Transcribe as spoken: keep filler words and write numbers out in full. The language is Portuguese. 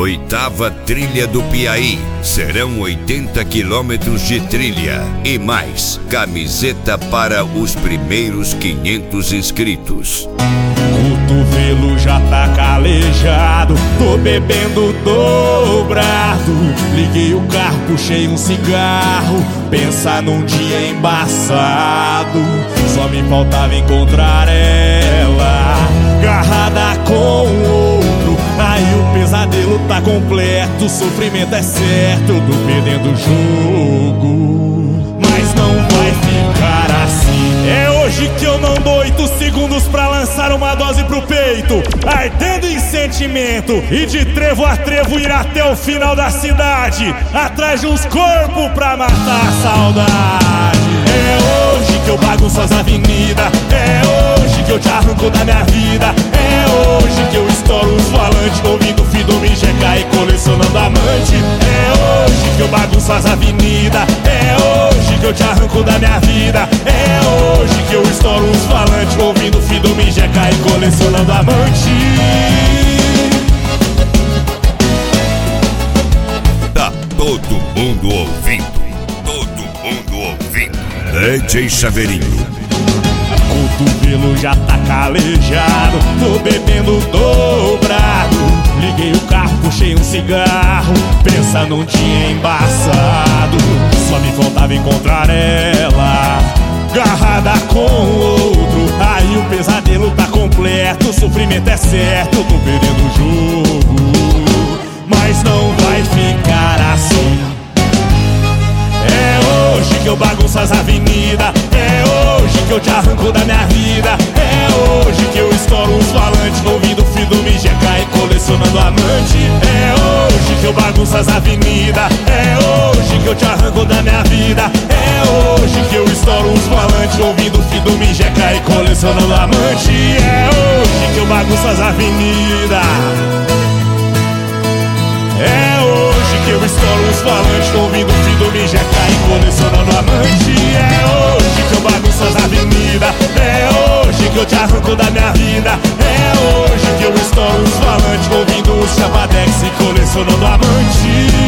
Oitava Trilha do Piauí. Serão oitenta quilômetros de trilha e mais camiseta para os primeiros quinhentos inscritos. Cotovelo já tá calejado, tô bebendo dobrado. Liguei o carro, puxei um cigarro, pensar num dia embaçado. Só me faltava encontrar ela, agarrada com o outro. Aí o pesadelo tá completo, o sofrimento é certo, eu tô perdendo o jogo. Mas não vai ficar assim. É hoje que eu não dou oito segundos pra lançar uma dose pro peito, ardendo em sentimento, e de trevo a trevo ir até o final da cidade, atrás de uns corpos pra matar a saudade. É hoje que eu bagunço as avenidas, é hoje que eu te arranco da minha vida, é hoje que eu estouro os volantes, ouvindo Fido Mijeca e colecionando amante. É hoje que eu bagunço as avenidas, é hoje que eu te arranco da minha vida, é hoje que eu estouro os falantes, ouvindo Fido Mijeca e colecionando amante. Tá todo mundo ouvindo, todo mundo ouvindo. D J Chaveirinho. Cotovelo já tá calejado, tô bebendo dobrado. Liguei o carro, puxei um cigarro, pensa num dia embaçado. Só me faltava encontrar ela, agarrada com o outro. Aí o pesadelo tá completo, o sofrimento é certo, eu tô perdendo o jogo. Mas não vai ficar assim. É hoje que eu bagunço as avenidas, é hoje que eu te arranco da minha vida, é hoje que eu estouro os falantes, ouvindo Fido Mijeca e colecionando amante. É hoje que eu bagunço as avenidas, é hoje que eu te arranco da minha vida, é hoje que eu estouro os falantes, ouvindo Fido Mijeca e colecionando amante. É hoje que eu bagunço as avenidas, é hoje que eu estouro os falantes, ouvindo Fido Mijeca e colecionando amante. É hoje que eu bagunço as avenidas, é hoje que eu te arranco da minha vida, é hoje que eu estouro os falantes, ouvindo os Chapadex e colecionando amante.